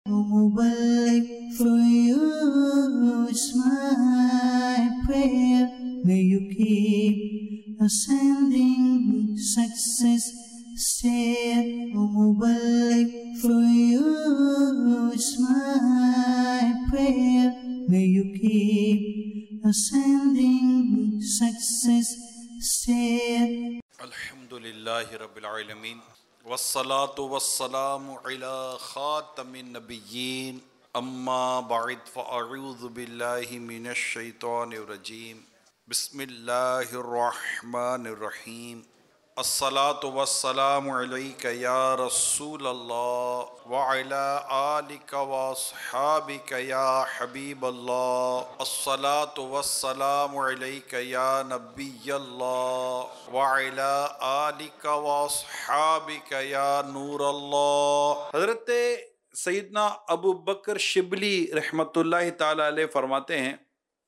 Mubarak for you is my prayer. May you keep ascending success. Stay, Mubarak for you is my prayer. May you keep ascending success. Stay. الحمدللہ رب العالمین والصلاة والسلام علی خاتم النبیین اما بعد فاعوذ باللہ من الشیطان الرجیم بسم اللہ الرحمن الرحیم الصلاة والسلام علیک یا رسول اللہ وعلی آلک واصحابک یا حبیب اللہ الصلاة والسلام علیک یا نبی اللہ وعلی آلک واصحابک یا نور اللہ۔ حضرت سیدنا ابو بکر شبلی رحمۃ اللہ تعالی علیہ فرماتے ہیں،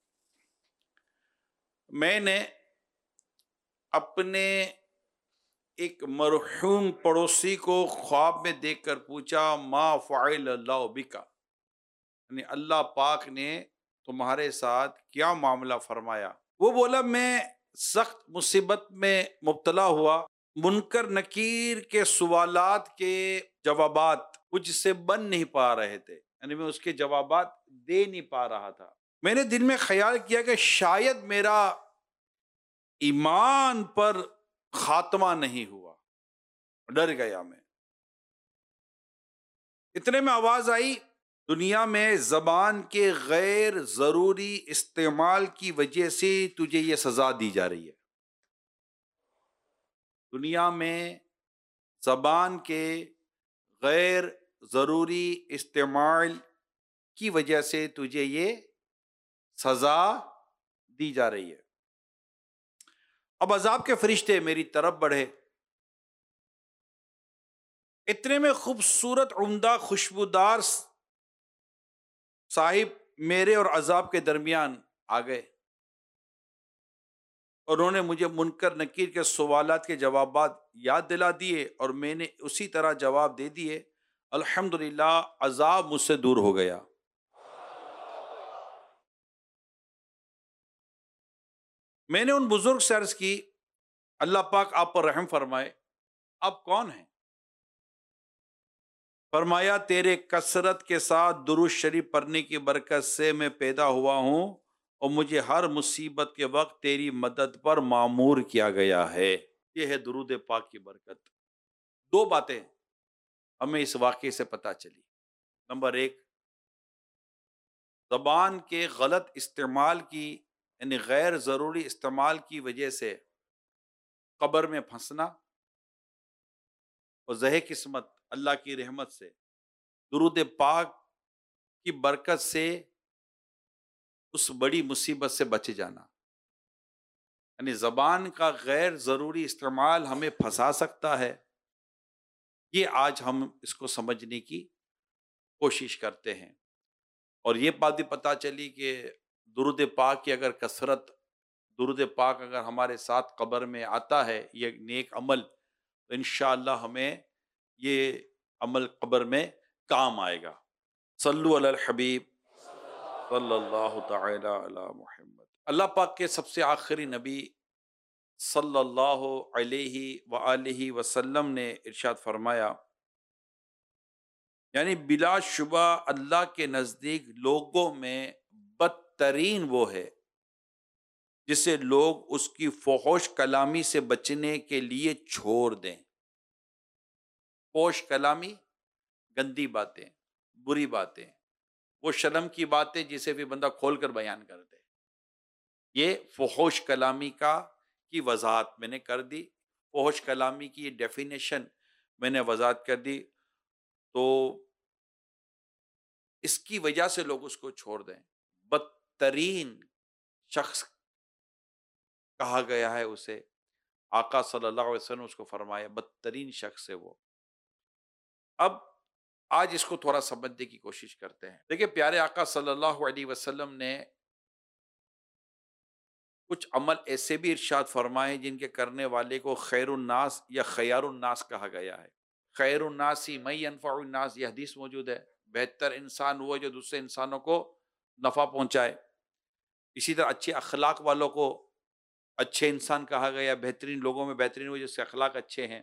میں نے اپنے ایک مرحوم پڑوسی کو خواب میں دیکھ کر پوچھا، ما فعل اللہ بکا، یعنی اللہ پاک نے تمہارے ساتھ کیا معاملہ فرمایا؟ وہ بولا، میں سخت مصیبت میں مبتلا ہوا، منکر نکیر کے سوالات کے جوابات مجھ سے بن نہیں پا رہے تھے، یعنی میں اس کے جوابات دے نہیں پا رہا تھا۔ میں نے دل میں خیال کیا کہ شاید میرا ایمان پر خاتمہ نہیں ہوا، ڈر گیا میں۔ اتنے میں آواز آئی، دنیا میں زبان کے غیر ضروری استعمال کی وجہ سے تجھے یہ سزا دی جا رہی ہے۔ دنیا میں زبان کے غیر ضروری استعمال کی وجہ سے تجھے یہ سزا دی جا رہی ہے۔ اب عذاب کے فرشتے میری طرف بڑھے، اتنے میں خوبصورت عمدہ خوشبودار صاحب میرے اور عذاب کے درمیان آ گئے، اور انہوں نے مجھے منکر نکیر کے سوالات کے جوابات یاد دلا دیے، اور میں نے اسی طرح جواب دے دیے۔ الحمدللہ عذاب مجھ سے دور ہو گیا۔ میں نے ان بزرگ سے عرض کی، اللہ پاک آپ پر رحم فرمائے، آپ کون ہیں؟ فرمایا، تیرے کثرت کے ساتھ درود شریف پڑھنے کی برکت سے میں پیدا ہوا ہوں، اور مجھے ہر مصیبت کے وقت تیری مدد پر مامور کیا گیا ہے۔ یہ ہے درود پاک کی برکت۔ دو باتیں ہمیں اس واقعے سے پتہ چلی۔ نمبر ایک، زبان کے غلط استعمال کی، یعنی غیر ضروری استعمال کی وجہ سے قبر میں پھنسنا، اور زہ قسمت اللہ کی رحمت سے درود پاک کی برکت سے اس بڑی مصیبت سے بچ جانا۔ یعنی زبان کا غیر ضروری استعمال ہمیں پھنسا سکتا ہے، یہ آج ہم اس کو سمجھنے کی کوشش کرتے ہیں۔ اور یہ بات بھی پتہ چلی کہ درود پاک کی اگر کثرت، درود پاک اگر ہمارے ساتھ قبر میں آتا ہے، یہ نیک عمل، تو انشاءاللہ ہمیں یہ عمل قبر میں کام آئے گا۔ صلو علی الحبیب صلی اللہ تعالی علی محمد۔ اللہ پاک کے سب سے آخری نبی صلی اللہ علیہ وآلہ وسلم نے ارشاد فرمایا، یعنی بلا شبہ اللہ کے نزدیک لوگوں میں بدترین وہ ہے جسے لوگ اس کی فحش کلامی سے بچنے کے لیے چھوڑ دیں۔ فحش کلامی، گندی باتیں، بری باتیں، وہ شرم کی باتیں جسے بھی بندہ کھول کر بیان کر دے، یہ فحش کلامی کی وضاحت میں نے کر دی۔ فحش کلامی کی یہ ڈیفینیشن میں نے وضاحت کر دی، تو اس کی وجہ سے لوگ اس کو چھوڑ دیں۔ بدترین شخص کہا گیا ہے اسے، آقا صلی اللہ علیہ وسلم اس کو فرمایا بدترین شخص ہے وہ۔ اب آج اس کو تھوڑا سمجھنے کی کوشش کرتے ہیں۔ دیکھیں، پیارے آقا صلی اللہ علیہ وسلم نے کچھ عمل ایسے بھی ارشاد فرمائے جن کے کرنے والے کو خیر الناس یا خیار الناس کہا گیا ہے۔ خیر الناس من ینفع الناس، یہ حدیث موجود ہے بہتر انسان وہ جو دوسرے انسانوں کو نفع پہنچائے. اسی طرح اچھے اخلاق والوں کو اچھے انسان کہا گیا، بہترین لوگوں میں بہترین وہ جس کے اخلاق اچھے ہیں.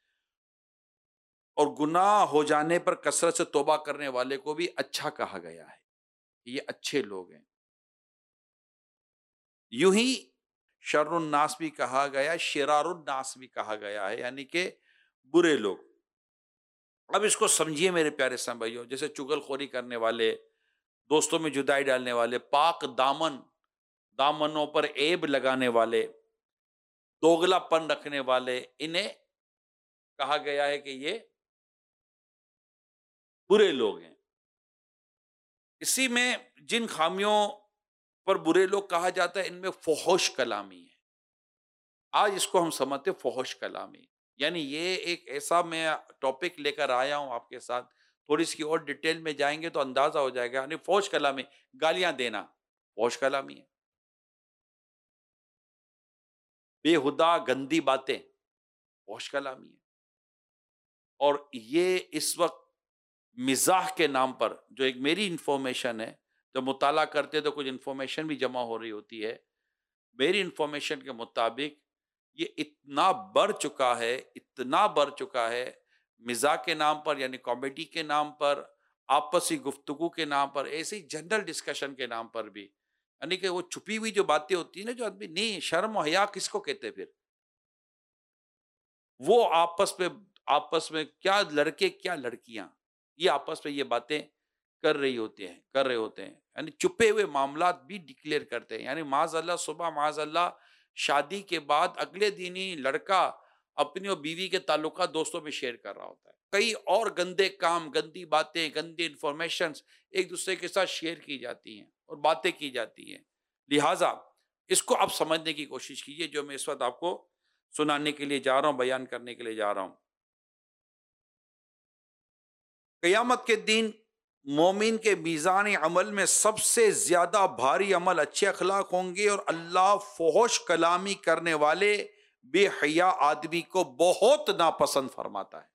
اور گناہ ہو جانے پر کثرت سے توبہ کرنے والے کو بھی اچھا کہا گیا ہے، یہ اچھے لوگ ہیں. یوں ہی شر الناس بھی کہا گیا، شرار الناس بھی کہا گیا ہے، یعنی کہ برے لوگ. اب اس کو سمجھیے میرے پیارے اسلام بھائیوں، جیسے چغل خوری کرنے والے، دوستوں میں جدائی ڈالنے والے، پاک دامنوں پر عیب لگانے والے، دوگلا پن رکھنے والے، انہیں کہا گیا ہے کہ یہ برے لوگ ہیں. اسی میں جن خامیوں پر برے لوگ کہا جاتا ہے ان میں فحش کلامی ہے. آج اس کو ہم سمجھتے ہیں فحش کلامی، یعنی یہ ایک ایسا میں ٹاپک لے کر آیا ہوں آپ کے ساتھ، تھوڑی سی اور ڈیٹیل میں جائیں گے تو اندازہ ہو جائے گا. یعنی فحش کلامی، گالیاں دینا فحش کلامی ہے، بے ہدا گندی باتیں فحش کلامی ہے. اور یہ اس وقت مزاح کے نام پر، جو ایک میری انفارمیشن ہے، جب مطالعہ کرتے تو کچھ انفارمیشن بھی جمع ہو رہی ہوتی ہے، میری انفارمیشن کے مطابق یہ اتنا بڑھ چکا ہے مزاح کے نام پر، یعنی کامیڈی کے نام پر، آپسی گفتگو کے نام پر، ایسی جنرل ڈسکشن کے نام پر بھی، یعنی کہ وہ چھپی ہوئی جو باتیں ہوتی ہیں نا، جو آدمی نہیں، شرم و حیا کس کو کہتے پھر، وہ آپس میں کیا لڑکے کیا لڑکیاں، یہ آپس میں یہ باتیں کر رہے ہوتے ہیں، یعنی چھپے ہوئے معاملات بھی ڈکلیئر کرتے ہیں. یعنی معاذ اللہ صبح معاذ اللہ شادی کے بعد اگلے دن ہی لڑکا اپنی اور بیوی کے تعلقات دوستوں میں شیئر کر رہا ہوتا ہے، کئی اور گندے کام، گندی باتیں، گندی انفارمیشنز ایک دوسرے کے ساتھ شیئر کی جاتی ہیں اور باتیں کی جاتی ہیں. لہٰذا اس کو آپ سمجھنے کی کوشش کیجئے جو میں اس وقت آپ کو سنانے کے لیے جا رہا ہوں، بیان کرنے کے لیے جا رہا ہوں. قیامت کے دن مومن کے میزان عمل میں سب سے زیادہ بھاری عمل اچھے اخلاق ہوں گے، اور اللہ فحش کلامی کرنے والے بے حیا آدمی کو بہت ناپسند فرماتا ہے.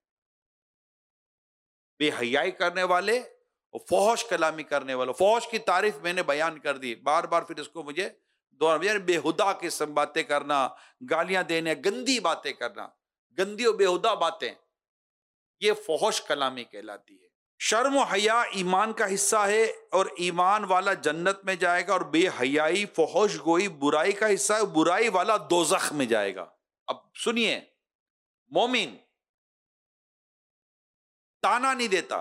بے حیائی کرنے والے اور فحش کلامی کرنے والے، فحش کی تعریف میں نے بیان کر دی، بار بار پھر اس کو مجھے یعنی بے ہدا قسم باتیں کرنا، گالیاں دینے، گندی باتیں کرنا، گندی اور بے ہدا باتیں، یہ فحش کلامی کہلاتی ہے. شرم و حیا ایمان کا حصہ ہے، اور ایمان والا جنت میں جائے گا، اور بے حیائی فحش گوئی برائی کا حصہ ہے، برائی والا دوزخ میں جائے گا. اب سنیے، مومن تانا نہیں دیتا،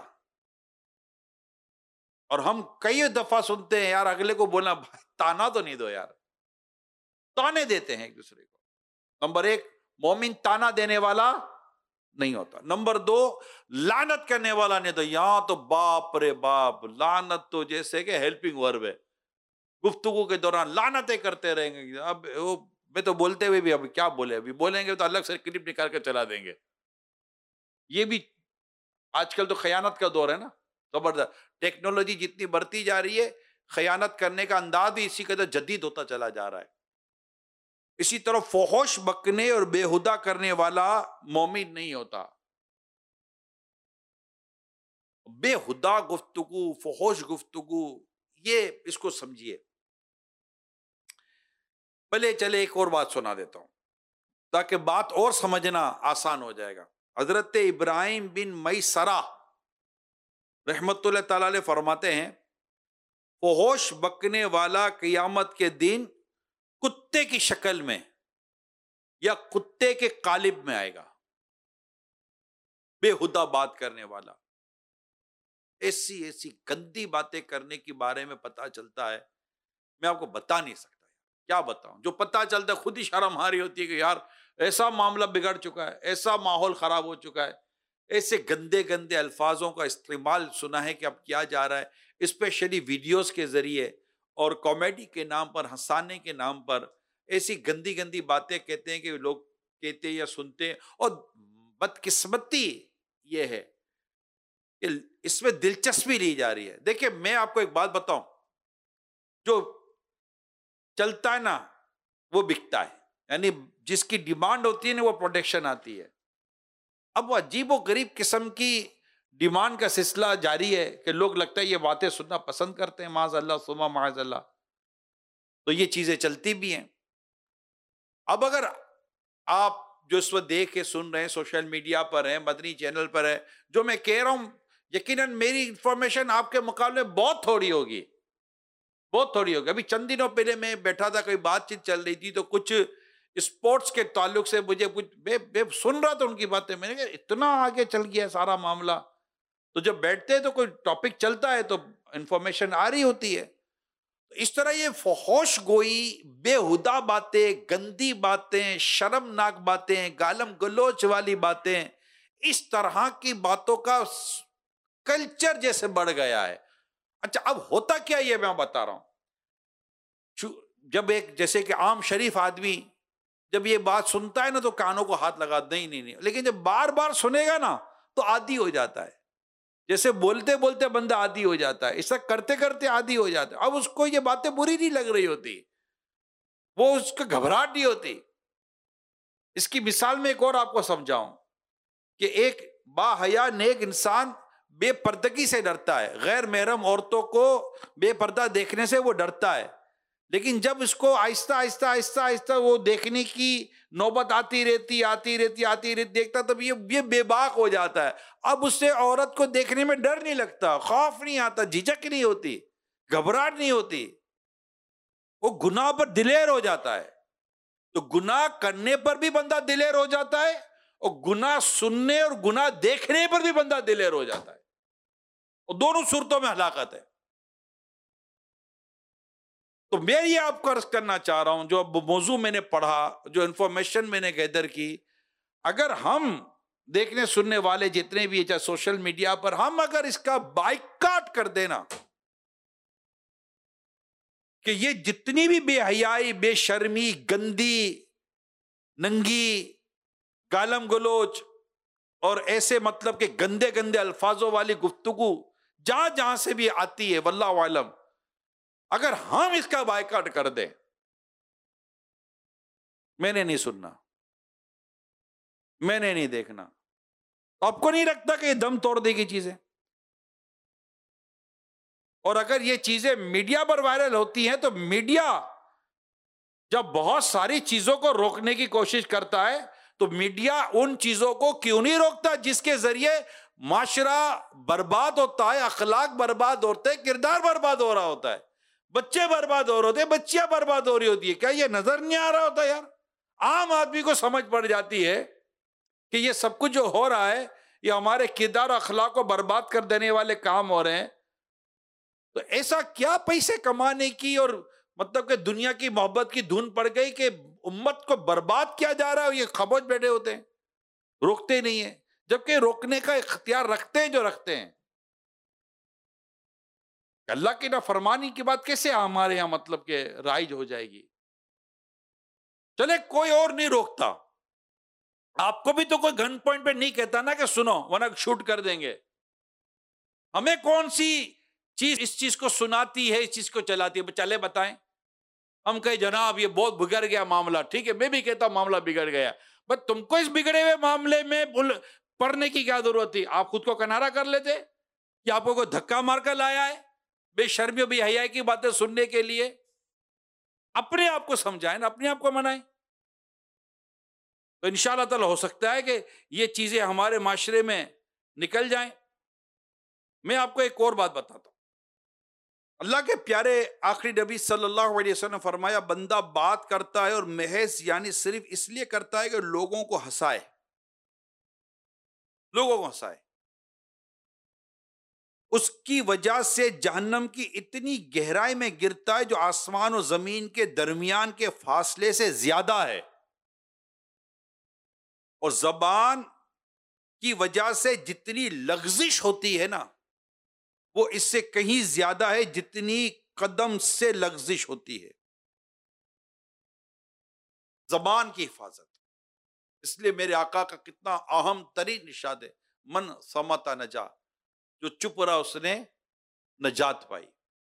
اور ہم کئی دفعہ سنتے ہیں یار اگلے کو بولنا تانا تو نہیں دو یار، تانے دیتے ہیں ایک دوسرے کو. نمبر ایک، مومن تانا دینے والا نہیں ہوتا. نمبر دو، لعنت کرنے والا نہیں. تو یہاں تو باپ رے باپ، لعنت تو جیسے کہ ہیلپنگ ورب ہے، گفتگو کے دوران لعنتیں کرتے رہیں گے. اب وہ میں تو بولتے ہوئے بھی اب کیا بولے، ابھی بولیں گے تو الگ سے کلپ نکال کے چلا دیں گے. یہ بھی آج کل تو خیانت کا دور ہے نا، زبردست. ٹیکنالوجی جتنی بڑھتی جا رہی ہے، خیانت کرنے کا انداز بھی اسی قدر جدید ہوتا چلا جا رہا ہے. اسی طرح فحش بکنے اور بے ہدا کرنے والا مومن نہیں ہوتا. بے ہدا گفتگو، فحش گفتگو، یہ اس کو سمجھیے. پہلے چلے ایک اور بات سنا دیتا ہوں تاکہ بات اور سمجھنا آسان ہو جائے گا. حضرت ابراہیم بن میسرہ رحمت اللہ تعالی علیہ فرماتے ہیں، فحش بکنے والا قیامت کے دن کتے کی شکل میں یا کتے کے قالب میں آئے گا. بے ہدا بات کرنے والا، ایسی گندی باتیں کرنے کے بارے میں پتا چلتا ہے، میں آپ کو بتا نہیں سکتا. کیا بتاؤں، جو پتا چلتا ہے خود ہی شرم آ رہی ہوتی ہے کہ یار ایسا معاملہ بگڑ چکا ہے، ایسا ماحول خراب ہو چکا ہے. ایسے گندے گندے الفاظوں کا استعمال سنا ہے کہ اب کیا جا رہا ہے، اسپیشلی ویڈیوز کے ذریعے اور کامیڈی کے نام پر، ہنسانے کے نام پر ایسی گندی گندی باتیں کہتے ہیں کہ لوگ کہتے یا سنتے ہیں. اور بدقسمتی یہ ہے کہ اس میں دلچسپی لی جا رہی ہے. دیکھیں میں آپ کو ایک بات بتاؤں، جو چلتا ہے نا وہ بکتا ہے، یعنی جس کی ڈیمانڈ ہوتی ہے نا وہ پروڈکشن آتی ہے. اب وہ عجیب و غریب قسم کی ڈیمانڈ کا سلسلہ جاری ہے کہ لوگ لگتا ہے یہ باتیں سننا پسند کرتے ہیں، معاذ اللہ ثم معاذ اللہ، تو یہ چیزیں چلتی بھی ہیں۔ اب اگر آپ جو اس وقت دیکھ کے سن رہے ہیں، سوشل میڈیا پر ہیں، مدنی چینل پر ہے، جو میں کہہ رہا ہوں یقیناً میری انفارمیشن آپ کے مقابلے میں بہت تھوڑی ہوگی، بہت تھوڑی ہوگی۔ ابھی چند دنوں پہلے میں بیٹھا تھا، کوئی بات چیت چل رہی تھی، تو کچھ اسپورٹس کے تعلق سے مجھے کچھ میں سن رہا تھا ان کی باتیں، میں نے کہا اتنا آگے چل گیا سارا معاملہ۔ تو جب بیٹھتے ہیں تو کوئی ٹاپک چلتا ہے تو انفارمیشن آ رہی ہوتی ہے۔ اس طرح یہ فحش گوئی، بےہودہ باتیں، گندی باتیں، شرمناک باتیں، گالم گلوچ والی باتیں، اس طرح کی باتوں کا کلچر جیسے بڑھ گیا ہے۔ اچھا اب ہوتا کیا یہ میں بتا رہا ہوں، جب ایک جیسے کہ عام شریف آدمی جب یہ بات سنتا ہے نا تو کانوں کو ہاتھ لگا نہیں، لیکن جب بار بار سنے گا نا تو عادی ہو جاتا ہے، جیسے بولتے بولتے بندہ عادی ہو جاتا ہے، ایسا کرتے کرتے عادی ہو جاتا ہے۔ اب اس کو یہ باتیں بری نہیں لگ رہی ہوتی، وہ اس کو گھبراہٹ نہیں ہوتی۔ اس کی مثال میں ایک اور آپ کو سمجھاؤں کہ ایک با حیا نیک انسان بے پردگی سے ڈرتا ہے، غیر محرم عورتوں کو بے پردہ دیکھنے سے وہ ڈرتا ہے، لیکن جب اس کو آہستہ آہستہ آہستہ آہستہ وہ دیکھنے کی نوبت آتی رہتی دیکھتا تب یہ بے باک ہو جاتا ہے۔ اب اس سے عورت کو دیکھنے میں ڈر نہیں لگتا، خوف نہیں آتا، جھجک نہیں ہوتی، گھبراہٹ نہیں ہوتی، وہ گناہ پر دلیر ہو جاتا ہے۔ تو گناہ کرنے پر بھی بندہ دلیر ہو جاتا ہے، اور گناہ سننے اور گناہ دیکھنے پر بھی بندہ دلیر ہو جاتا ہے، اور دونوں صورتوں میں ہلاکت ہے۔ تو میں یہ آپ کو عرض کرنا چاہ رہا ہوں، جو موضوع میں نے پڑھا، جو انفارمیشن میں نے گیدر کی، اگر ہم دیکھنے سننے والے جتنے بھی چاہے سوشل میڈیا پر، ہم اگر اس کا بائیکاٹ کر دینا کہ یہ جتنی بھی بے حیائی، بے شرمی، گندی، ننگی، گالم گلوچ اور ایسے مطلب کہ گندے گندے الفاظوں والی گفتگو جہاں جہاں سے بھی آتی ہے، واللہ عالم، اگر ہم اس کا بائیکاٹ کر دیں، میں نے نہیں سننا، میں نے نہیں دیکھنا، آپ کو نہیں لگتا کہ یہ دم توڑ دے گی چیزیں؟ اور اگر یہ چیزیں میڈیا پر وائرل ہوتی ہیں تو میڈیا جب بہت ساری چیزوں کو روکنے کی کوشش کرتا ہے تو میڈیا ان چیزوں کو کیوں نہیں روکتا جس کے ذریعے معاشرہ برباد ہوتا ہے، اخلاق برباد ہوتے ہیں، کردار برباد ہو رہا ہوتا ہے، بچے برباد ہو رہے ہوتے ہیں، بچیاں برباد ہو رہی ہوتی ہے۔ کیا یہ نظر نہیں آ رہا ہوتا یار؟ عام آدمی کو سمجھ پڑ جاتی ہے کہ یہ سب کچھ جو ہو رہا ہے یہ ہمارے کردار و اخلاق کو برباد کر دینے والے کام ہو رہے ہیں۔ تو ایسا کیا پیسے کمانے کی اور مطلب کہ دنیا کی محبت کی دھن پڑ گئی کہ امت کو برباد کیا جا رہا ہے، اور یہ خاموش بیٹھے ہوتے ہیں، روکتے نہیں ہیں، جبکہ روکنے کا اختیار رکھتے ہیں جو رکھتے ہیں۔ اللہ کی نافرمانی کی بات کیسے ہمارے یہاں مطلب کہ رائج ہو جائے گی؟ چلے کوئی اور نہیں روکتا، آپ کو بھی تو کوئی گن پوائنٹ پہ نہیں کہتا نا کہ سنو ورنہ شوٹ کر دیں گے۔ ہمیں کون سی چیز اس چیز کو سناتی ہے، اس چیز کو چلاتی ہے؟ چلے بتائیں، ہم کہیں جناب یہ بہت بگڑ گیا معاملہ، ٹھیک ہے میں بھی کہتا ہوں معاملہ بگڑ گیا، بس تم کو اس بگڑے ہوئے معاملے میں پڑھنے کی کیا ضرورت تھی؟ آپ خود کو کنارہ کر لیتے کہ آپ کو کوئی دھکا مار کر لایا ہے بے شرمی و بے حیائی کی باتیں سننے کے لیے؟ اپنے آپ کو سمجھائیں نا، اپنے آپ کو منائیں، تو انشاءاللہ تعالی ہو سکتا ہے کہ یہ چیزیں ہمارے معاشرے میں نکل جائیں۔ میں آپ کو ایک اور بات بتاتا ہوں، اللہ کے پیارے آخری نبی صلی اللہ علیہ وسلم نے فرمایا بندہ بات کرتا ہے اور محض یعنی صرف اس لیے کرتا ہے کہ لوگوں کو ہنسائے، لوگوں کو ہنسائے، اس کی وجہ سے جہنم کی اتنی گہرائی میں گرتا ہے جو آسمان و زمین کے درمیان کے فاصلے سے زیادہ ہے، اور زبان کی وجہ سے جتنی لغزش ہوتی ہے نا وہ اس سے کہیں زیادہ ہے جتنی قدم سے لغزش ہوتی ہے۔ زبان کی حفاظت، اس لیے میرے آقا کا کتنا اہم ترین ارشاد ہے، من صمت نجا، جو چپ رہا اس نے نجات پائی۔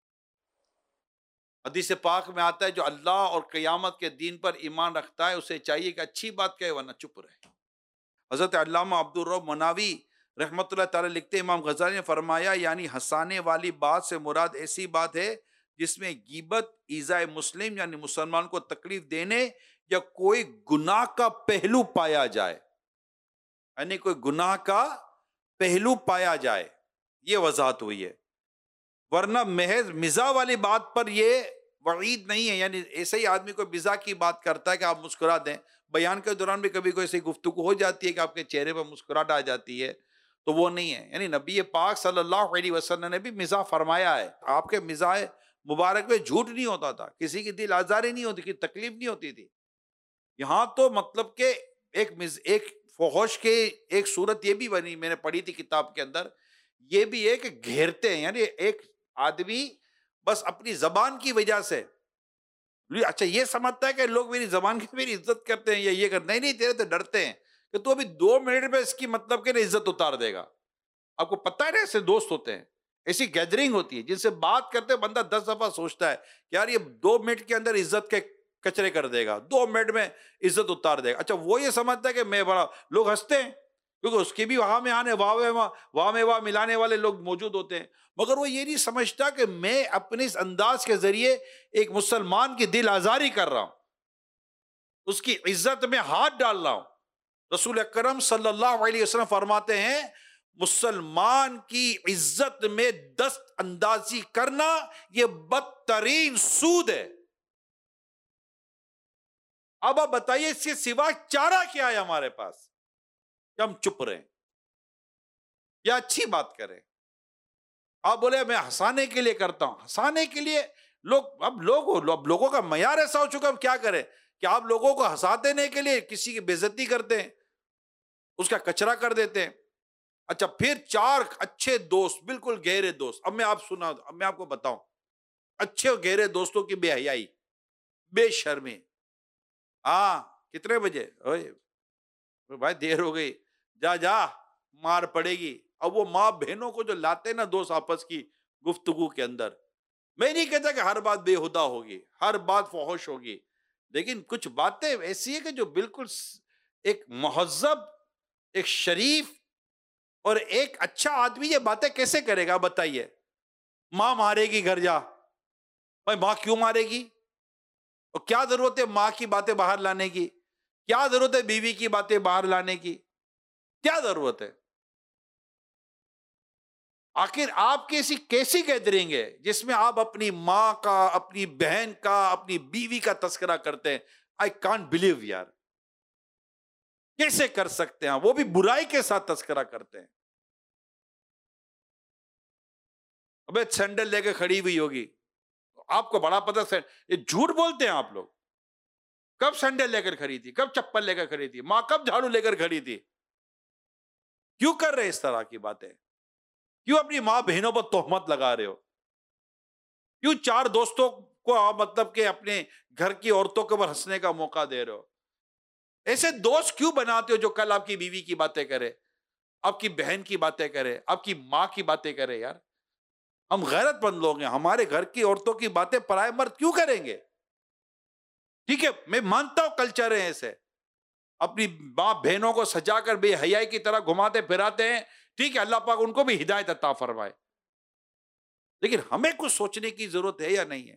حدیث پاک میں آتا ہے جو اللہ اور قیامت کے دین پر ایمان رکھتا ہے اسے چاہیے کہ اچھی بات کہے ورنہ چپ رہے۔ حضرت علامہ عبدالرب مناوی رحمت اللہ تعالی لکھتے ہیں، امام غزالی نے فرمایا یعنی ہنسانے والی بات سے مراد ایسی بات ہے جس میں غیبت، ایذائے مسلم یعنی مسلمان کو تکلیف دینے یا کوئی گناہ کا پہلو پایا جائے، یعنی کوئی گناہ کا پہلو پایا جائے، یہ وضاحت ہوئی ہے۔ ورنہ محض مزاح والی بات پر یہ وعید نہیں ہے، یعنی ایسے ہی آدمی کوئی مزاح کی بات کرتا ہے کہ آپ مسکرا دیں، بیان کے دوران بھی کبھی کوئی ایسی گفتگو ہو جاتی ہے کہ آپ کے چہرے پر مسکراہٹ آ جاتی ہے، تو وہ نہیں ہے۔ یعنی نبی پاک صلی اللہ علیہ وسلم نے بھی مزاح فرمایا ہے، آپ کے مزاح مبارک میں جھوٹ نہیں ہوتا تھا، کسی کی دل آزاری نہیں ہوتی، کسی تکلیف نہیں ہوتی تھی۔ یہاں تو مطلب کہ ایک فحش کے ایک صورت یہ بھی بنی، میں نے پڑھی تھی کتاب کے اندر، یہ بھی ہے کہ گھیرتے ہیں، یعنی ایک آدمی بس اپنی زبان کی وجہ سے اچھا یہ سمجھتا ہے کہ لوگ میری زبان کی میری عزت کرتے ہیں یا یہ کرتے ہیں، نہیں تیرے تو ڈرتے ہیں کہ تو ابھی 2 منٹ میں اس کی مطلب کہ عزت اتار دے گا۔ آپ کو پتہ ہے نا ایسے دوست ہوتے ہیں، ایسی گیدرنگ ہوتی ہے جن سے بات کرتے بندہ 10 دفعہ سوچتا ہے کہ یار یہ 2 منٹ کے اندر عزت کے کچرے کر دے گا، 2 منٹ میں عزت اتار دے گا۔ اچھا وہ یہ سمجھتا ہے کہ میں بڑا، لوگ ہنستے ہیں کیونکہ اس کی بھی وہاں میں آنے واہ میں واہ ملانے والے لوگ موجود ہوتے ہیں، مگر وہ یہ نہیں سمجھتا کہ میں اپنے اس انداز کے ذریعے ایک مسلمان کی دل آزاری کر رہا ہوں، اس کی عزت میں ہاتھ ڈال رہا ہوں۔ رسول اکرم صلی اللہ علیہ وسلم فرماتے ہیں مسلمان کی عزت میں دست اندازی کرنا یہ بدترین سود ہے۔ اب آپ بتائیے اس کے سوا چارہ کیا ہے ہمارے پاس کہ ہم چپ رہیں یا اچھی بات کریں؟ آپ بولے میں ہنسانے کے لیے کرتا ہوں، ہنسانے کے لیے اب لوگوں کا معیار ایسا ہو چکا، اب کیا کریں کہ آپ لوگوں کو ہنسا دینے کے لیے کسی کی بے عزتی کرتے ہیں، اس کا کچرا کر دیتے ہیں۔ اچھا پھر 4 اچھے دوست، بالکل گہرے دوست، اب میں آپ کو بتاؤں اچھے اور گہرے دوستوں کی بے حیائی، بے شرمی۔ کتنے بجے؟ بھائی دیر ہو گئی، جا مار پڑے گی۔ اب وہ ماں بہنوں کو جو لاتے نا دوست آپس کی گفتگو کے اندر، میں نہیں کہتا کہ ہر بات بے ہدا ہوگی، ہر بات فحش ہوگی، لیکن کچھ باتیں ایسی ہیں کہ جو بالکل ایک مہذب، ایک شریف اور ایک اچھا آدمی یہ باتیں کیسے کرے گا بتائیے؟ ماں مارے گی گھر جا، بھائی ماں کیوں مارے گی؟ اور کیا ضرورت ہے ماں کی باتیں باہر لانے کی؟ کیا ضرورت ہے بیوی کی باتیں باہر لانے کی؟ کیا ضرورت ہے؟ آخر آپ کیسی گیدرنگ ہے جس میں آپ اپنی ماں کا، اپنی بہن کا، اپنی بیوی کا تذکرہ کرتے ہیں؟ آئی کانٹ بلیو یار، کیسے کر سکتے ہیں؟ وہ بھی برائی کے ساتھ تذکرہ کرتے ہیں۔ ابے سینڈل لے کے کھڑی ہوئی ہوگی، آپ کو بڑا پتہ یہ جھوٹ بولتے ہیں آپ لوگ۔ کب سینڈل لے کر کھڑی تھی؟ کب چپل لے کر کھڑی تھی؟ ماں کب جھاڑو لے کر کھڑی تھی؟ کیوں کر رہے اس طرح کی باتیں؟ کیوں اپنی ماں بہنوں پر تہمت لگا رہے ہو؟ کیوں 4 دوستوں کو مطلب کہ اپنے گھر کی عورتوں کے اوپر ہنسنے کا موقع دے رہے ہو؟ ایسے دوست کیوں بناتے ہو جو کل آپ کی بیوی کی باتیں کرے، آپ کی بہن کی باتیں کرے، آپ کی ماں کی باتیں کرے؟ یار ہم غیرت مند لوگ ہیں، ہمارے گھر کی عورتوں کی باتیں پرائے مرد کیوں کریں گے؟ ٹھیک ہے میں مانتا ہوں کلچر ہے ایسے، اپنی ماں بہنوں کو سجا کر بے حیائی کی طرح گھماتے پھراتے ہیں، ٹھیک ہے اللہ پاک ان کو بھی ہدایت عطا فرمائے، لیکن ہمیں کچھ سوچنے کی ضرورت ہے یا نہیں ہے؟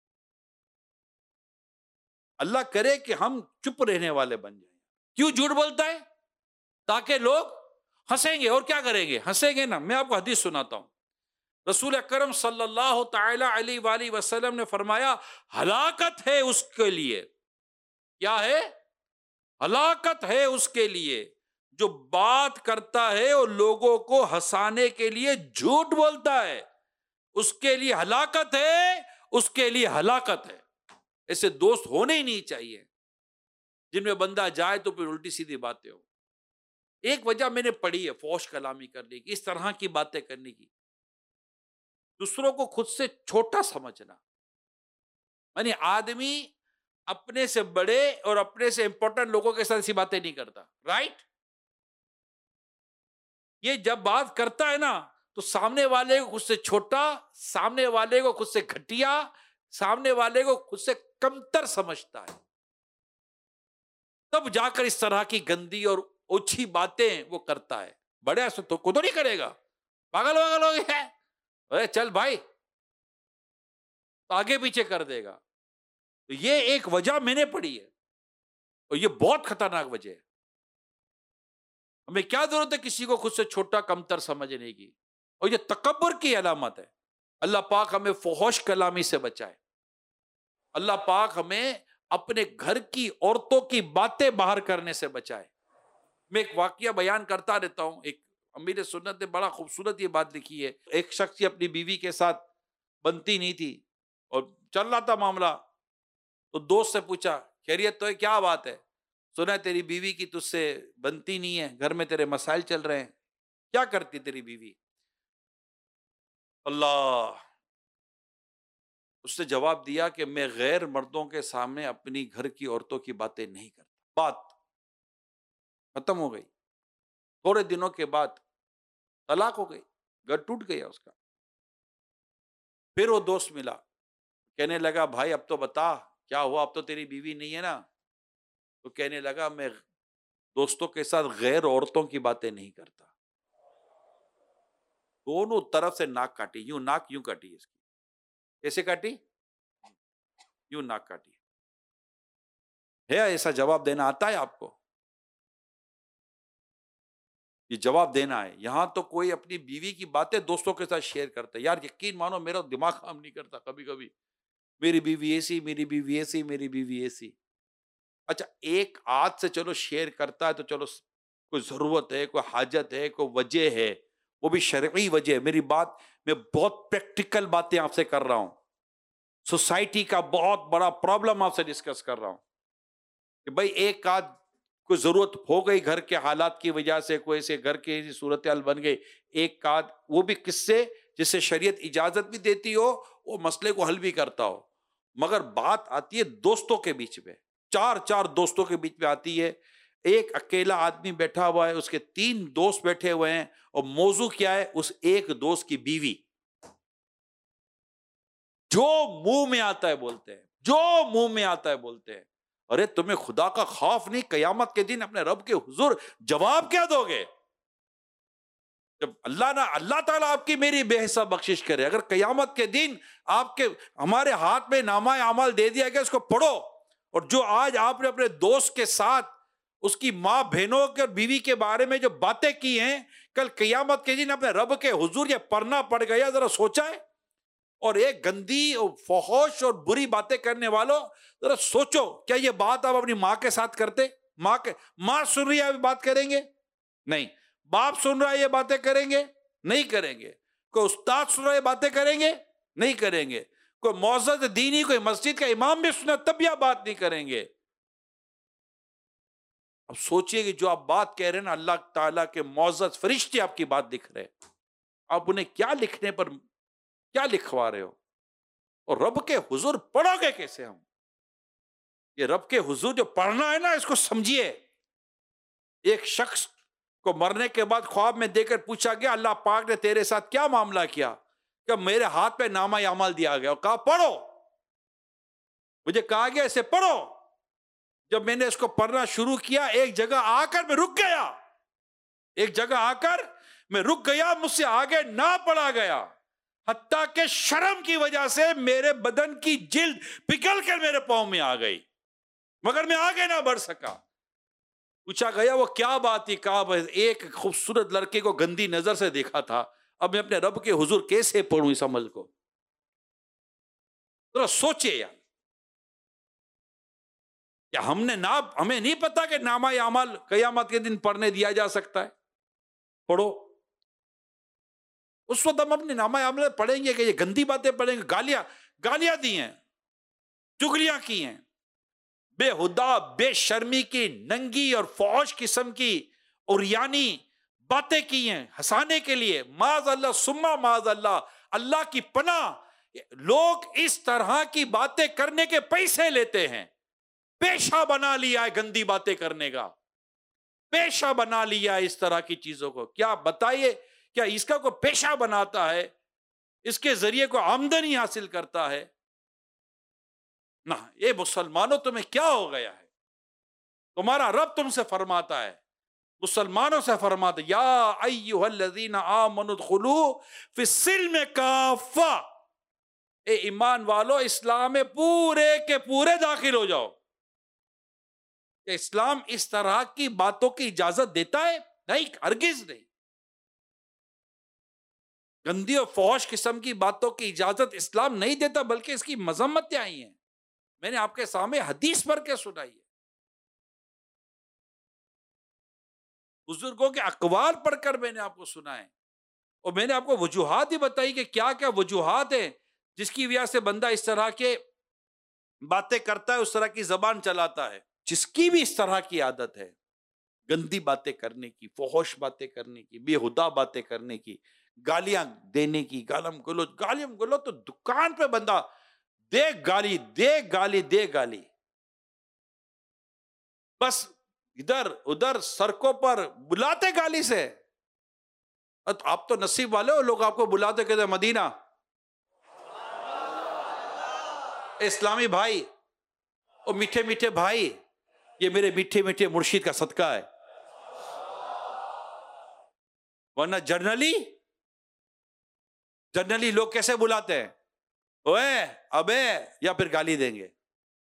اللہ کرے کہ ہم چپ رہنے والے بن جائیں۔ کیوں جھوٹ بولتا ہے؟ تاکہ لوگ ہنسیں گے، اور کیا کریں گے؟ ہنسیں گے نا۔ میں آپ کو حدیث سناتا ہوں، رسول اکرم صلی اللہ تعالی علیہ وآلہ وسلم نے فرمایا ہلاکت ہے اس کے لیے، کیا ہے؟ ہلاکت ہے اس کے لیے جو بات کرتا ہے اور لوگوں کو ہنسانے کے لیے جھوٹ بولتا ہے، اس کے لیے ہلاکت ہے، اس کے لیے ہلاکت ہے۔ ایسے دوست ہونے ہی نہیں چاہیے جن میں بندہ جائے تو پھر الٹی سیدھی باتیں ہو۔ ایک وجہ میں نے پڑھی ہے فحش کلامی کرنے کی، اس طرح کی باتیں کرنے کی، دوسروں کو خود سے چھوٹا سمجھنا، یعنی آدمی اپنے سے بڑے اور اپنے سے امپورٹنٹ لوگوں کے ساتھ ایسی باتیں نہیں کرتا، رائٹ؟ یہ جب بات کرتا ہے نا تو سامنے والے کو خود سے چھوٹا، سامنے والے کو خود سے گھٹیا، سامنے والے کو خود سے کمتر سمجھتا ہے، تب جا کر اس طرح کی گندی اور اوچھی باتیں وہ کرتا ہے۔ بڑے تو کو تو نہیں کرے گا، پاگل واگل ہو گیا ہے، ارے چل بھائی، تو آگے پیچھے کر دے گا. تو یہ ایک وجہ میں نے پڑھی ہے، اور یہ بہت خطرناک وجہ ہے. ہمیں کیا ضرورت ہے کسی کو خود سے چھوٹا کمتر سمجھنے کی، اور یہ تکبر کی علامت ہے. اللہ پاک ہمیں فحش کلامی سے بچائے. اللہ پاک ہمیں اپنے گھر کی عورتوں کی باتیں باہر کرنے سے بچائے. میں ایک واقعہ بیان کرتا رہتا ہوں. ایک امیر سنت نے بڑا خوبصورت یہ بات لکھی ہے. ایک شخص اپنی بیوی کے ساتھ بنتی نہیں تھی اور چل رہا تھا معاملہ، تو دوست سے پوچھا خیریت تو ہے، کیا بات ہے؟ سنا ہے تیری بیوی کی تجھ سے بنتی نہیں ہے، گھر میں تیرے مسائل چل رہے ہیں، کیا کرتی تیری بیوی؟ اللہ، اس نے جواب دیا کہ میں غیر مردوں کے سامنے اپنی گھر کی عورتوں کی باتیں نہیں کرتا. بات ختم ہو گئی. تھوڑے دنوں کے بعد طلاق ہو گئی، گھر ٹوٹ گیا اس کا. پھر وہ دوست ملا، کہنے لگا بھائی اب تو بتا کیا ہوا، اب تو تیری بیوی نہیں ہے نا؟ تو کہنے لگا میں دوستوں کے ساتھ غیر عورتوں کی باتیں نہیں کرتا. دونوں طرف سے ناک کاٹی، یوں ناک یوں کاٹی اس کی. کیسے کاٹی؟ یوں ناک کاٹی. ہے ایسا جواب دینا آتا ہے آپ کو؟ یہ جواب دینا ہے. یہاں تو کوئی اپنی بیوی کی باتیں دوستوں کے ساتھ شیئر کرتا ہے. یار یقین مانو میرا دماغ کام نہیں کرتا کبھی کبھی، میری بیوی ایسی، میری بیوی ایسی، میری بیوی ایسی. اچھا ایک آدھ سے چلو شیئر کرتا ہے تو چلو کوئی ضرورت ہے، کوئی حاجت ہے، کوئی وجہ ہے، وہ بھی شرعی وجہ ہے. میری بات میں بہت پریکٹیکل باتیں آپ سے کر رہا ہوں، سوسائٹی کا بہت بڑا پرابلم آپ سے ڈسکس کر رہا ہوں کہ بھائی ایک آدھ کوئی ضرورت ہو گئی گھر کے حالات کی وجہ سے، کوئی ایسے گھر کے صورتحال بن گئی، ایک آدھ وہ بھی کس سے جس سے شریعت اجازت بھی دیتی ہو، وہ مسئلے کو حل بھی کرتا ہو. مگر بات آتی ہے دوستوں کے بیچ میں، چار دوستوں کے بیچ میں آتی ہے. ایک اکیلا آدمی بیٹھا ہوا ہے، اس کے 3 دوست بیٹھے ہوئے ہیں، اور موضوع کیا ہے؟ اس ایک دوست کی بیوی. جو منہ میں آتا ہے بولتے ہیں، جو منہ میں آتا ہے بولتے ہیں. ارے تمہیں خدا کا خوف نہیں؟ قیامت کے دن اپنے رب کے حضور جواب کیا دو گے؟ جب اللہ تعالیٰ آپ کی میری بے حساب بخشش کرے، اگر قیامت کے دن آپ کے ہمارے ہاتھ میں نامہ اعمال دے دیا گیا، اس کو پڑھو، اور جو آج آپ نے اپنے دوست کے ساتھ اس کی ماں بہنوں کے اور بیوی کے بارے میں جو باتیں کی ہیں، کل قیامت کے دن اپنے رب کے حضور یہ پڑھنا پڑ گیا، ذرا سوچا ہے؟ اور ایک گندی اور فحش اور بری باتیں کرنے والوں، ذرا سوچو کیا یہ بات آپ اپنی ماں کے ساتھ کرتے؟ ماں سن رہی ہے بات کریں گے؟ نہیں. باپ سن رہا ہے یہ باتیں کریں گے؟ نہیں کریں گے. کوئی استاد سن رہا ہے یہ باتیں کریں گے؟ نہیں کریں گے. کوئی معزز دینی، کوئی مسجد کا امام بھی سنا تب یہ بات نہیں کریں گے. اب سوچئے کہ جو آپ بات کہہ رہے ہیں نا، اللہ تعالیٰ کے معزز فرشتے آپ کی بات لکھ رہے ہیں، آپ انہیں کیا لکھنے پر کیا لکھوا رہے ہو؟ اور رب کے حضور پڑھو گے کیسے ہم؟ یہ رب کے حضور جو پڑھنا ہے نا، اس کو سمجھیے. ایک شخص کو مرنے کے بعد خواب میں دے کر پوچھا گیا اللہ پاک نے تیرے ساتھ کیا معاملہ کیا؟ کہ میرے ہاتھ پہ نامہ اعمال دیا گیا اور کہا پڑھو. مجھے کہا گیا اسے پڑھو. جب میں نے اس کو پڑھنا شروع کیا، ایک جگہ آ کر میں رک گیا، ایک جگہ آ کر میں رک گیا، مجھ سے آگے نہ پڑھا گیا، حتیٰ کہ شرم کی وجہ سے میرے بدن کی جلد پگھل کر میرے پاؤں میں آ گئی، مگر میں آگے نہ بڑھ سکا. پوچھا گیا وہ کیا بات تھی؟ کہا ایک خوبصورت لڑکے کو گندی نظر سے دیکھا تھا، اب میں اپنے رب کے حضور کیسے پڑھوں اس عمل کو؟ ذرا سوچے یار، کیا ہمیں نہیں پتا کہ نامہ اعمال قیامت کے دن پڑھنے دیا جا سکتا ہے؟ پڑھو. اس وقت ہم اپنے نامہ اعمال پڑھیں گے کہ یہ گندی باتیں پڑھیں گے، گالیاں دی ہیں، چغلیاں کی ہیں، بے ہدا بے شرمی کی ننگی اور فحش قسم کی عریانی باتیں کی ہیں ہنسانے کے لیے. معاذ اللہ ثم معاذ اللہ، اللہ کی پناہ. لوگ اس طرح کی باتیں کرنے کے پیسے لیتے ہیں، پیشہ بنا لیا ہے گندی باتیں کرنے کا، پیشہ بنا لیا ہے اس طرح کی چیزوں کو. کیا بتائیے، کیا اس کا کوئی پیشہ بناتا ہے، اس کے ذریعے کوئی آمدنی حاصل کرتا ہے؟ نہ. یہ مسلمانوں تمہیں کیا ہو گیا ہے؟ تمہارا رب تم سے فرماتا ہے مسلمانوں سے فرماتا یا ایھا الذین آمنوا ادخلوا فی السلم کافہ، اے ایمان والو اسلام میں پورے کے پورے داخل ہو جاؤ۔ کہ اسلام اس طرح کی باتوں کی اجازت دیتا ہے؟ نہیں، ہرگز نہیں۔ گندی اور فحش قسم کی باتوں کی اجازت اسلام نہیں دیتا، بلکہ اس کی مذمتیں آئی ہیں۔ میں نے آپ کے سامنے حدیث پڑھ کے سنائی ہے، بزرگوں کے اقوال پڑھ کر میں نے آپ کو سنا ہے، اور میں نے آپ کو وجوہات بھی بتائی کہ کیا کیا وجوہات ہیں جس کی وجہ سے بندہ اس طرح کے باتیں کرتا ہے، اس طرح کی زبان چلاتا ہے۔ جس کی بھی اس طرح کی عادت ہے، گندی باتیں کرنے کی، فحش باتیں کرنے کی، بے ہدا باتیں کرنے کی، گالیاں دینے کی، گالم گلو تو دکان پہ بندہ دے گالی دے گالی دے گالی، بس ادھر ادھر سڑکوں پر بلاتے گالی سے۔ آپ تو نصیب والے ہو، لوگ آپ کو بلاتے کہتے ہیں مدینہ، اسلامی بھائی اور میٹھے میٹھے بھائی، یہ میرے میٹھے میٹھے مرشید کا صدقہ ہے۔ ورنہ جنرلی لوگ کیسے بلاتے ہیں؟ اوے ابے، یا پھر گالی دیں گے۔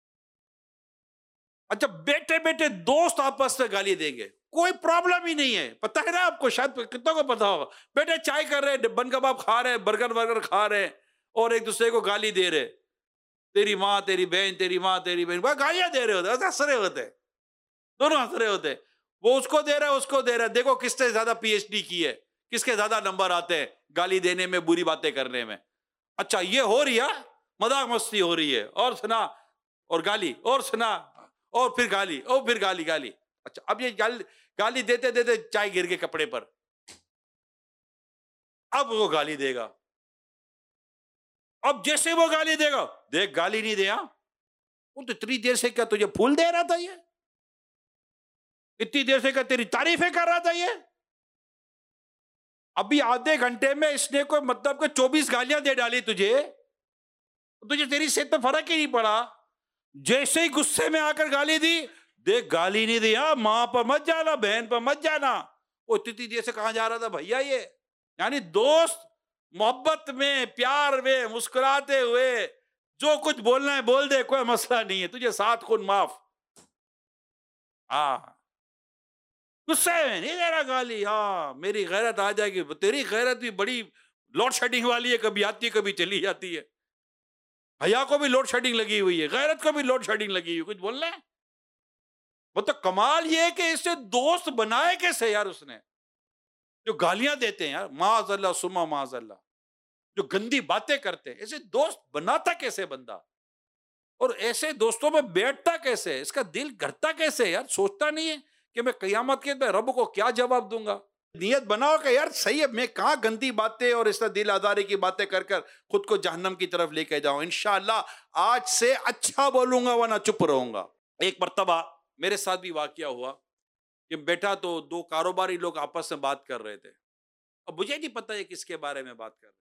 اچھا بیٹے بیٹے دوست آپس میں گالی دیں گے، کوئی پرابلم ہی نہیں ہے، پتہ ہے نا آپ کو، شاید کتنوں کو پتا ہوگا، بیٹے چائے کر رہے، بن کباب کھا رہے، برگر کھا رہے، اور ایک دوسرے کو گالی دے رہے، تیری ماں تیری بہن، تیری ماں تیری بہن، وہ گالیاں دے رہے ہوتے، ہنس رہے ہوتے، دونوں ہنس رہے ہوتے، وہ اس کو دے رہا ہے، اس کو دے رہا ہے، دیکھو کس نے زیادہ پی ایچ ڈی کی ہے، کس کے زیادہ نمبر آتے ہیں گالی دینے میں، بری باتیں کرنے میں۔ اچھا یہ ہو رہی ہے، مذاق مستی ہو رہی ہے، اور سنا اور گالی، اور سنا اور پھر گالی، اور پھر گالی گالی۔ اچھا اب یہ گالی دیتے دیتے چائے گر کے کپڑے پر، اب وہ گالی دے گا، اب جیسے وہ گالی دے گا، دیکھ گالی نہیں دیا، وہ تو اتنی دیر سے کیا تجھے پھول دے رہا تھا، یہ اتنی دیر سے کیا تیری تعریفیں کر رہا تھا، یہ ابھی آدھے گھنٹے میں اس نے کوئی مطلب کہ 24 گالیاں دے ڈالی تجھے تیری صحت پہ فرق ہی نہیں پڑا، جیسے ہی غصے میں آ کر گالی دی، دیکھ گالی نہیں دیا، ماں پر مت جانا، بہن پر مت جانا، وہ اتنی دیر سے کہاں جا رہا تھا بھیا، یہ یعنی دوست محبت میں، پیار میں، مسکراتے ہوئے جو کچھ بولنا ہے بول دے، کوئی مسئلہ نہیں ہے، تجھے 7 خون معاف۔ ہاں غصے میں نہیں دے رہا گالی، ہاں میری غیرت آ جائے گی، تیری غیرت بھی بڑی لوڈ شیڈنگ والی ہے، کبھی آتی ہے کبھی چلی جاتی ہے، حیا کو بھی لوڈ شیڈنگ لگی ہوئی ہے، غیرت کو بھی لوڈ شیڈنگ لگی ہوئی، کچھ بولنا ہے؟ وہ تو کمال یہ ہے کہ اسے دوست بنائے کیسے یار، اس نے جو گالیاں دیتے ہیں یار، معاذ اللہ سما معاذ اللہ، جو گندی باتیں کرتے ہیں، ایسے دوست بناتا کیسے بندہ، اور ایسے دوستوں میں بیٹھتا کیسے، اس کا دل گھرتا کیسے یار، سوچتا نہیں ہے کہ میں قیامت کے میں رب کو کیا جواب دوں گا۔ نیت بناؤ کہ یار صحیح ہے، میں کہاں گندی باتیں اور اس طرح دل آزاری کی باتیں کر کر خود کو جہنم کی طرف لے کے جاؤں، انشاءاللہ آج سے اچھا بولوں گا ورنہ چپ رہوں گا۔ ایک مرتبہ میرے ساتھ بھی واقعہ ہوا کہ بیٹا تو 2 کاروباری لوگ آپس میں بات کر رہے تھے، اب مجھے نہیں پتا یہ کس کے بارے میں بات کر رہے ہیں،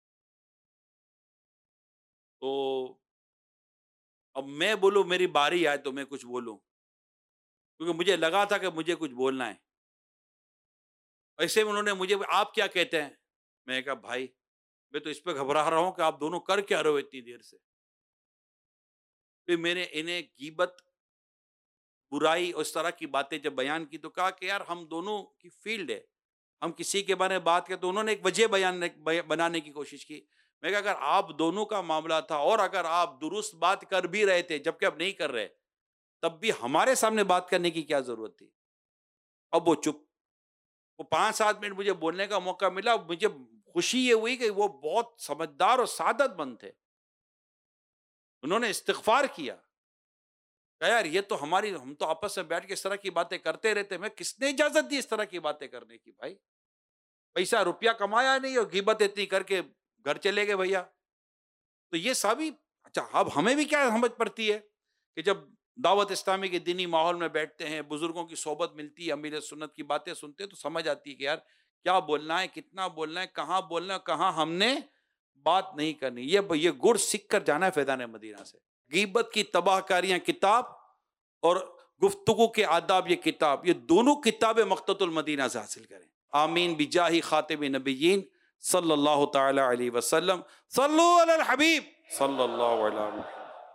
تو اب میں بولوں میری باری آئے تو میں کچھ بولوں، کیونکہ مجھے لگا تھا کہ مجھے کچھ بولنا ہے، ایسے میں انہوں نے مجھے آپ کیا کہتے ہیں، میں نے کہا بھائی میں تو اس پہ گھبرا رہا ہوں کہ آپ دونوں کر کیا رہے ہو اتنی دیر سے۔ پھر میں نے انہیں غیبت، برائی اور اس طرح کی باتیں جب بیان کی تو کہا کہ یار ہم دونوں کی فیلڈ ہے، ہم کسی کے بارے میں بات کریں، تو انہوں نے ایک وجہ بنانے کی کوشش کی۔ میں کہا اگر آپ دونوں کا معاملہ تھا اور اگر آپ درست بات کر بھی رہے تھے جبکہ اب نہیں کر رہے، تب بھی ہمارے سامنے بات کرنے کی کیا ضرورت تھی؟ اب وہ چپ، وہ 5-7 منٹ مجھے بولنے کا موقع ملا، مجھے خوشی یہ ہوئی کہ وہ بہت سمجھدار اور سعادت مند تھے، انہوں نے استغفار کیا کہ یار یہ تو ہم تو آپس میں بیٹھ کے اس طرح کی باتیں کرتے رہتے، میں کس نے اجازت دی اس طرح کی باتیں کرنے کی؟ بھائی پیسہ روپیہ کمایا نہیں اور غیبت اتنی کر کے گھر چلے گئے بھیا، تو یہ سبھی۔ اچھا اب ہمیں بھی کیا سمجھ پڑتی ہے کہ جب دعوت اسلامی کے دینی ماحول میں بیٹھتے ہیں، بزرگوں کی صحبت ملتی ہے، امیر سنت کی باتیں سنتے ہیں، تو سمجھ آتی ہے کہ یار کیا بولنا ہے، کتنا بولنا ہے، کہاں بولنا ہے، کہاں ہم نے بات نہیں کرنی۔ یہ گڑ سیکھ کر جانا ہے فیضان مدینہ سے۔ غیبت کی تباہ کاریاں کتاب اور गुफ्तगू के आदाब ये किताब, ये दोनों किताबें मक्ततुल मदीना से हासिल करें। आमीन बिजाही खातिम नबिय्यीन सल्लल्लाहु ताला अलैहि वसल्लम। सल्लु अलल हबीब सल्लल्लाहु अलैहि वसल्लम।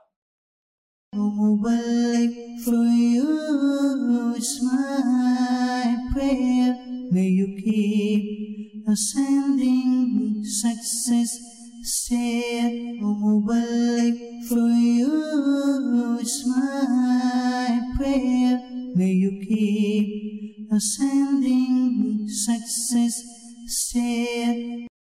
Mubarak for you is my prayer. May you keep ascending success stair. Mubarak for you is my prayer. May you keep ascending success stair.